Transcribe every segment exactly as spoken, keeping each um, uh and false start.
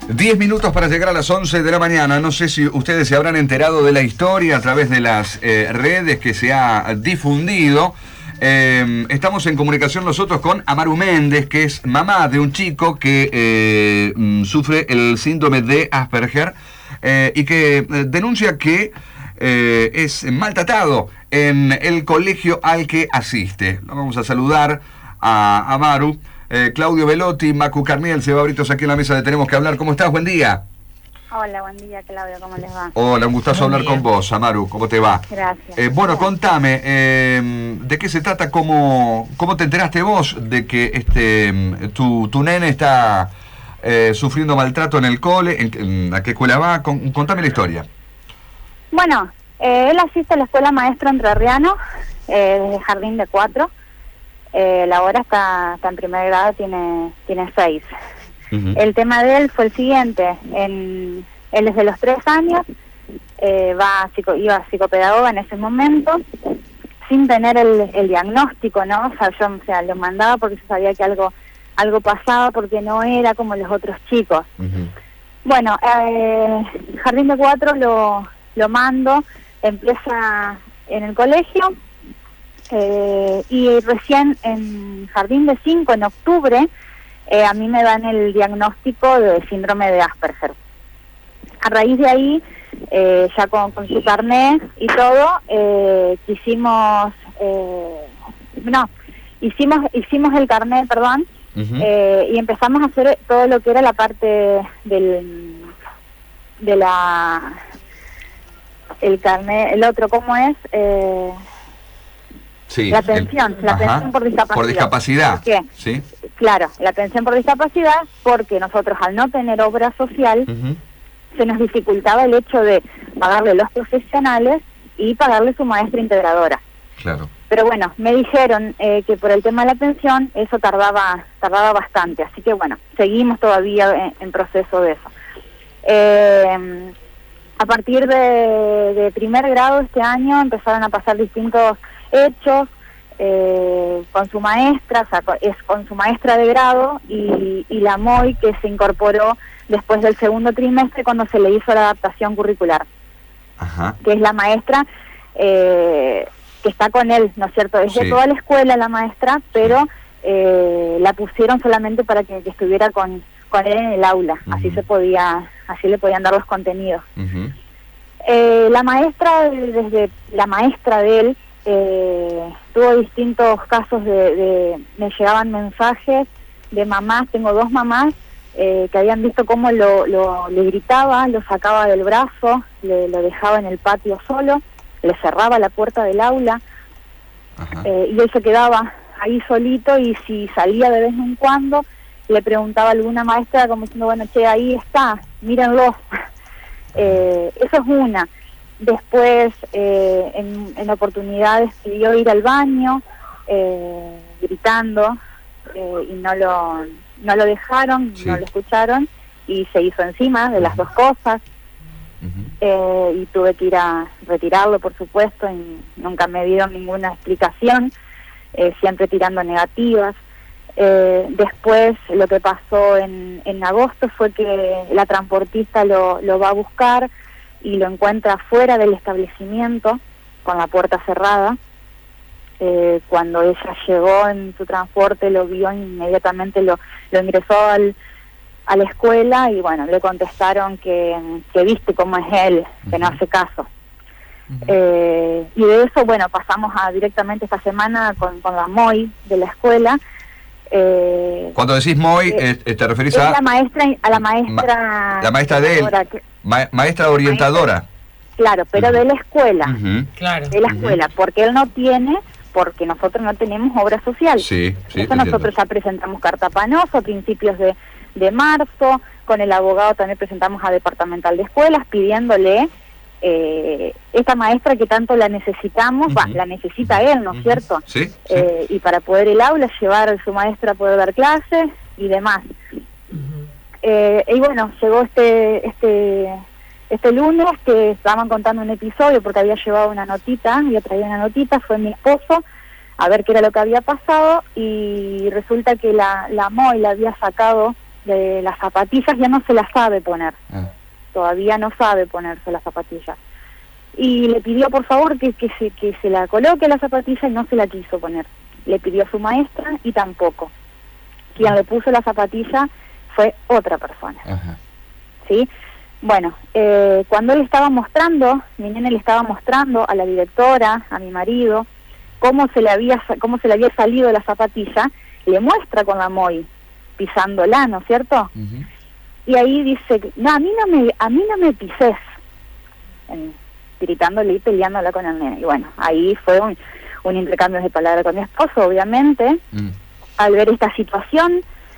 Diez minutos para llegar a las once de la mañana. No sé si ustedes se habrán enterado de la historia a través de las eh, redes que se ha difundido. Eh, estamos en comunicación nosotros con Amaru Méndez, que es mamá de un chico que eh, sufre el síndrome de Asperger eh, y que eh, denuncia que eh, es maltratado en el colegio al que asiste. Lo vamos a saludar a Amaru. Eh, Claudio Velotti, Macu Carniel, Seba Britos aquí en la mesa de Tenemos que Hablar. ¿Cómo estás? Buen día. Hola, buen día, Claudio. ¿Cómo les va? Hola, un gustazo hablar con vos, Amaru. ¿Cómo te va? Gracias. Eh, bueno, contame, eh, ¿de qué se trata? ¿Cómo, cómo te enteraste vos de que este tu, tu nene está eh, sufriendo maltrato en el cole? ¿En, en, ¿A qué escuela va? Con, contame la historia. Bueno, eh, él asiste a la escuela maestro entrerriano, eh, desde jardín de cuatro. Eh, la hora está, está en primer grado, tiene tiene seis. Uh-huh. El tema de él fue el siguiente: en, él desde los tres años eh, va a psico, iba a psicopedagoga en ese momento, sin tener el, el diagnóstico, ¿no? O sea, yo o sea, lo mandaba porque yo sabía que algo algo pasaba, porque no era como los otros chicos. Uh-huh. Bueno, eh, jardín de cuatro lo, lo mando, empieza en el colegio. Eh, y recién en jardín de cinco, en octubre, eh, a mí me dan el diagnóstico de síndrome de Asperger. A raíz de ahí, eh, ya con, con su carnet y todo, eh, quisimos, eh, no, hicimos hicimos el carnet, perdón, uh-huh. eh, y empezamos a hacer todo lo que era la parte del, de la, el carnet, el otro, ¿cómo es? Eh, Sí, la pensión, el, la ajá, pensión por discapacidad. Por discapacidad, ¿Por qué? ¿sí? Claro, la pensión por discapacidad, porque nosotros al no tener obra social, uh-huh. se nos dificultaba el hecho de pagarle los profesionales y pagarle su maestra integradora. Claro. Pero bueno, me dijeron eh, que por el tema de la pensión eso tardaba tardaba bastante, así que bueno, seguimos todavía en, en proceso de eso. Eh, a partir de, de primer grado este año empezaron a pasar distintos hechos eh, con su maestra, o sea, es con su maestra de grado y, y la M O I que se incorporó después del segundo trimestre cuando se le hizo la adaptación curricular. Ajá. Que es la maestra eh, que está con él, ¿no es cierto? Es de sí. toda la escuela la maestra, pero sí. eh, la pusieron solamente para que, que estuviera con, con él en el aula, uh-huh. así se podía, así le podían dar los contenidos. Uh-huh. eh, la maestra, desde la maestra de él, Eh, tuvo distintos casos de, de, me llegaban mensajes de mamás, tengo dos mamás eh, que habían visto cómo lo, lo, le gritaba, lo sacaba del brazo, le, lo dejaba en el patio solo, le cerraba la puerta del aula eh, y él se quedaba ahí solito, y si salía de vez en cuando le preguntaba a alguna maestra como diciendo, bueno, che, ahí está, mírenlo. eh, eso es una. Después, eh, en, en oportunidades pidió ir al baño, eh, gritando, eh, y no lo no lo dejaron, sí. no lo escucharon, y se hizo encima de las dos cosas. Uh-huh. eh, y tuve que ir a retirarlo, por supuesto, y nunca me dieron ninguna explicación, eh, siempre tirando negativas. Eh, después, lo que pasó en, en agosto fue que la transportista lo, lo va a buscar y lo encuentra fuera del establecimiento con la puerta cerrada. Eh, cuando ella llegó en su transporte, lo vio, inmediatamente lo, lo ingresó al, a la escuela y bueno, le contestaron que, que viste cómo es él, que uh-huh. no hace caso. Uh-huh. Eh, y de eso, bueno, pasamos a directamente esta semana con, con la M O I de la escuela. Eh, Cuando decís M O I, eh, eh, ¿te referís a...? La maestra, a la maestra... Ma, la maestra de él, que, ma, maestra orientadora. Maestra, claro, pero uh-huh. de la escuela. Uh-huh. Claro. De la escuela, uh-huh. porque él no tiene, porque nosotros no tenemos obra social. Sí, sí. Eso nosotros ya presentamos carta panosa a principios de, de marzo, con el abogado también presentamos a Departamental de Escuelas pidiéndole... Eh, esta maestra que tanto la necesitamos, uh-huh. bah, la necesita él, ¿no es uh-huh. cierto? Sí, sí. Eh, y para poder el aula, llevar a su maestra a poder dar clases y demás. Uh-huh. Eh, y bueno, llegó este este este lunes que estaban contando un episodio porque había llevado una notita, había traído una notita, fue mi esposo a ver qué era lo que había pasado y resulta que la, la M O I la había sacado de las zapatillas ya no se las sabe poner, Ah. todavía no sabe ponerse las zapatillas. Y le pidió por favor que, que, se, que se la coloque la zapatilla y no se la quiso poner. Le pidió a su maestra y tampoco. Quien le puso la zapatilla fue otra persona. Ajá. ¿Sí? Bueno, eh, cuando él estaba mostrando, mi nene le estaba mostrando a la directora, a mi marido, cómo se le había cómo se le había salido la zapatilla, le muestra con la Moy pisándola, ¿no es cierto? Uh-huh. Y ahí dice, no, a mí no me, a mí no me pises, eh, gritándole y peleándola con el nene. Y bueno, ahí fue un, un intercambio de palabras con mi esposo, obviamente, mm. al ver esta situación.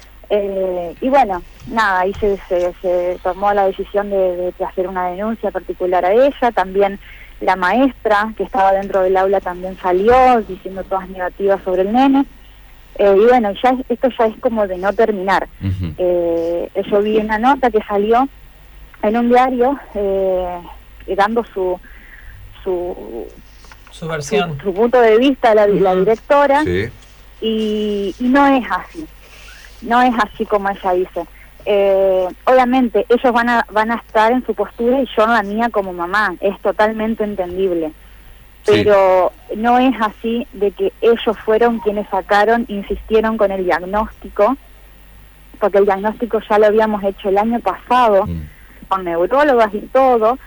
Eh, y bueno, nada, ahí se, se, se tomó la decisión de, de hacer una denuncia particular a ella. También la maestra que estaba dentro del aula también salió diciendo todas negativas sobre el nene. Eh, y bueno, ya esto ya es como de no terminar. Uh-huh. eh, yo vi una nota que salió en un diario eh, dando su su, su versión, su, su punto de vista la, uh-huh. la directora. Sí. y, y no es así. No es así como ella dice. Eh, obviamente ellos van a van a estar en su postura y yo en la mía como mamá, es totalmente entendible, pero sí. no es así de que ellos fueron quienes sacaron, insistieron con el diagnóstico, porque el diagnóstico ya lo habíamos hecho el año pasado, mm. con neurólogas y todo,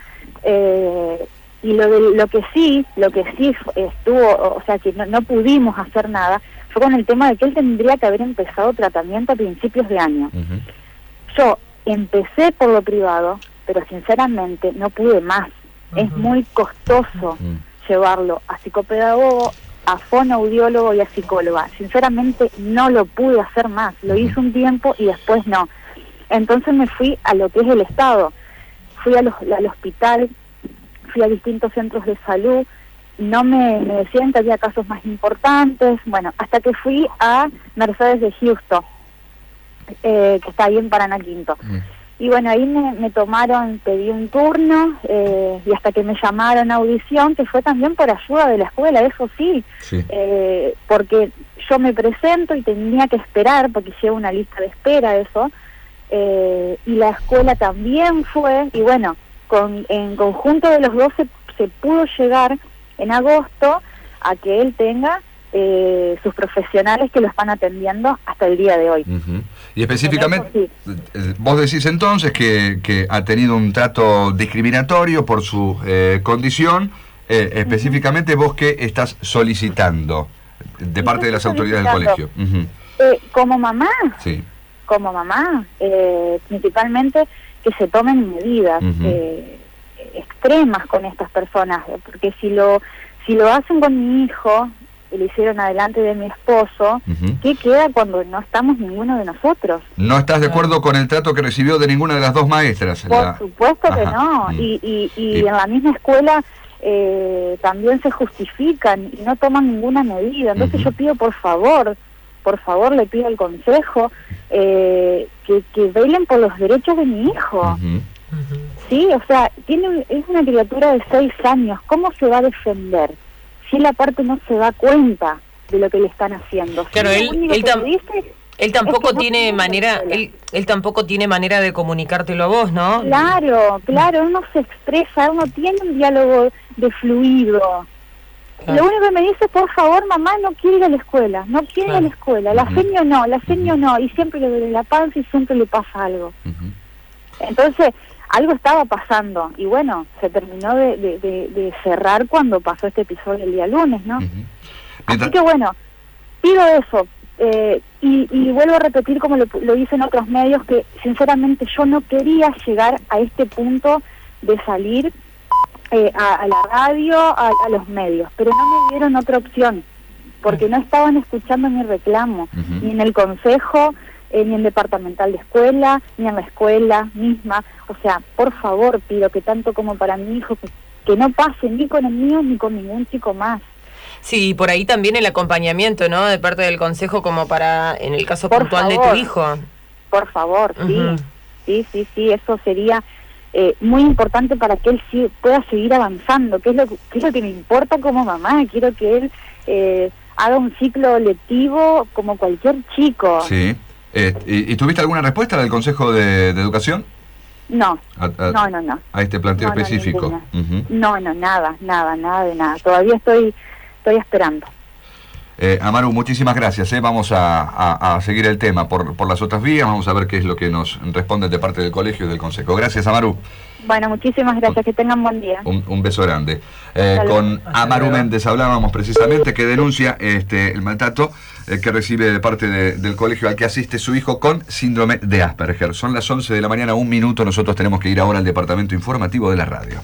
eh, y lo de, lo que sí, lo que sí estuvo, o sea que no, no pudimos hacer nada, fue con el tema de que él tendría que haber empezado tratamiento a principios de año. Uh-huh. Yo empecé por lo privado, pero sinceramente no pude más. Uh-huh. Es muy costoso uh-huh. llevarlo a psicopedagogo, a fonoaudiólogo y a psicóloga. Sinceramente no lo pude hacer más. Lo uh-huh. hice un tiempo y después no. Entonces me fui a lo que es el Estado. Fui a los, al hospital, fui a distintos centros de salud. No me, me decían que había casos más importantes, bueno, hasta que fui a Mercedes de Houston, eh, que está ahí en Paraná Quinto. Mm. Y bueno, ahí me, me tomaron, pedí un turno, eh, y hasta que me llamaron a audición, que fue también por ayuda de la escuela, eso sí, sí. Eh, porque yo me presento y tenía que esperar, porque llevo una lista de espera, eso, eh, y la escuela también fue, y bueno, con, en conjunto de los dos se, se pudo llegar en agosto a que él tenga eh, sus profesionales que lo están atendiendo hasta el día de hoy. Uh-huh. Y específicamente, sí. vos decís entonces que, que ha tenido un trato discriminatorio por su eh, condición, eh, específicamente uh-huh. vos qué estás solicitando de parte de las autoridades del colegio. Uh-huh. eh, como mamá, sí. como mamá, eh, principalmente que se tomen medidas, uh-huh. eh, extremas con estas personas, porque si lo si lo hacen con mi hijo y lo hicieron adelante de mi esposo, uh-huh. ¿qué queda cuando no estamos ninguno de nosotros? ¿No estás de acuerdo con el trato que recibió de ninguna de las dos maestras? Por la... supuesto Ajá. que no, mm. y, y, y, y en la misma escuela eh, también se justifican y no toman ninguna medida, entonces uh-huh. yo pido por favor, por favor le pido al consejo eh, que, que velen por los derechos de mi hijo. Uh-huh. Uh-huh. Sí, o sea, tiene es una criatura de seis años, ¿cómo se va a defender si él aparte no se da cuenta de lo que le están haciendo? Claro, si él, él, tam dice él tampoco es que tiene manera, él, él tampoco tiene manera de comunicártelo a vos, ¿no? Claro, claro, uno se expresa, uno tiene un diálogo de fluido. Claro. Lo único que me dice, por favor, mamá, no quiere ir a la escuela, no quiere claro. ir a la escuela, la uh-huh. seño no, la seño uh-huh. no, y siempre le duele la panza y siempre le pasa algo. Uh-huh. Entonces, algo estaba pasando, y bueno, se terminó de, de, de, de cerrar cuando pasó este episodio el día lunes, ¿no? Uh-huh. Así que bueno, pido eso, eh, y, y vuelvo a repetir como lo, lo hice en otros medios, que sinceramente yo no quería llegar a este punto de salir eh, a, a la radio, a, a los medios, pero no me dieron otra opción, porque uh-huh. no estaban escuchando mi reclamo, uh-huh. ni en el consejo, Eh, ni en departamental de escuela, ni en la escuela misma. O sea, por favor, pido que tanto como para mi hijo, que, que no pase ni con el mío ni con ningún chico más. Sí, por ahí también el acompañamiento, ¿no?, de parte del consejo, como para, en el caso por puntual favor, de tu hijo. Por favor, sí, uh-huh. sí, sí, sí, eso sería eh, muy importante para que él sí pueda seguir avanzando, que es lo que, es lo que me importa como mamá. Quiero que él eh, haga un ciclo lectivo como cualquier chico. Sí. Eh, ¿y, ¿Y tuviste alguna respuesta del Consejo de, de Educación? No, a, a, no, no, no. A este planteo no, no, específico. Uh-huh. No, no, nada, nada, nada de nada. Todavía estoy, estoy esperando. Eh, Amaru, muchísimas gracias. Eh. Vamos a, a, a seguir el tema por, por las otras vías. Vamos a ver qué es lo que nos responde de parte del colegio y del consejo. Gracias, Amaru. Bueno, muchísimas gracias. Que tengan buen día. Un, un beso grande. Eh, con Amaru Méndez hablábamos precisamente, que denuncia este el maltrato eh, que recibe de parte de, del colegio al que asiste su hijo con síndrome de Asperger. Son las once de la mañana, un minuto. Nosotros tenemos que ir ahora al departamento informativo de la radio.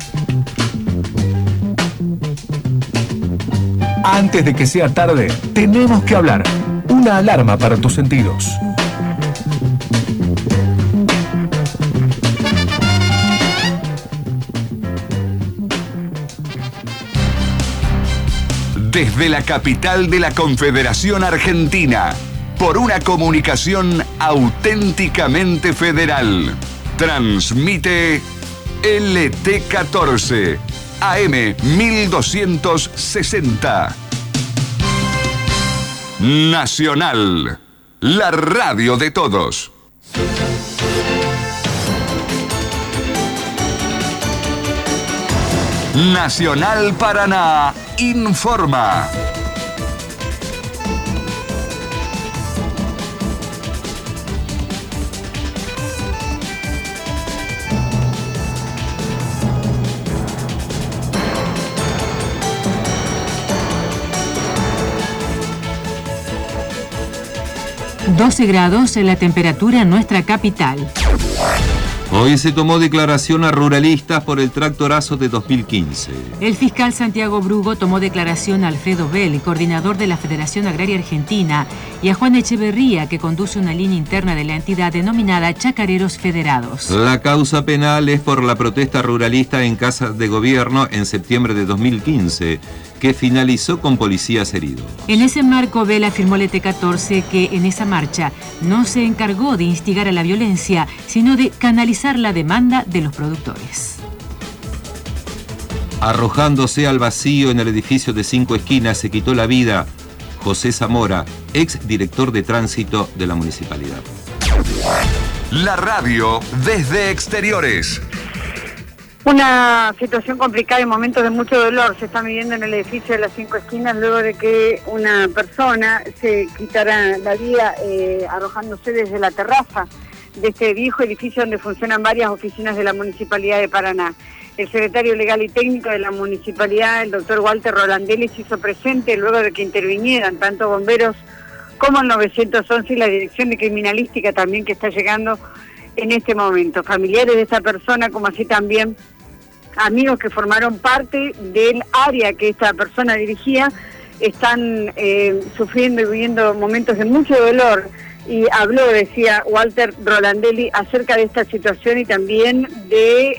Antes de que sea tarde, tenemos que hablar. Una alarma para tus sentidos. Desde la capital de la Confederación Argentina, por una comunicación auténticamente federal, transmite L T catorce. A M mil doscientos sesenta. Nacional, la radio de todos. Nacional Paraná informa. doce grados en la temperatura en nuestra capital. Hoy se tomó declaración a ruralistas por el tractorazo de dos mil quince. El fiscal Santiago Brugo tomó declaración a Alfredo Bell, coordinador de la Federación Agraria Argentina, y a Juan Echeverría, que conduce una línea interna de la entidad denominada Chacareros Federados. La causa penal es por la protesta ruralista en Casa de Gobierno en septiembre de dos mil quince, que finalizó con policías heridos. En ese marco, Bell afirmó al L T catorce que en esa marcha no se encargó de instigar a la violencia, sino de canalizar la demanda de los productores. Arrojándose al vacío en el edificio de Cinco Esquinas se quitó la vida José Zamora, ex director de tránsito de la municipalidad. La radio desde exteriores. Una situación complicada y momentos de mucho dolor se están viviendo en el edificio de las Cinco Esquinas luego de que una persona se quitara la vida eh, arrojándose desde la terraza de este viejo edificio donde funcionan varias oficinas de la Municipalidad de Paraná. El secretario legal y técnico de la Municipalidad, el doctor Walter Rolandelli, se hizo presente luego de que intervinieran tanto bomberos como el nueve once y la Dirección de Criminalística también, que está llegando en este momento. Familiares de esta persona, como así también amigos que formaron parte del área que esta persona dirigía, están eh, sufriendo y viviendo momentos de mucho dolor. Y habló, decía Walter Rolandelli, acerca de esta situación y también de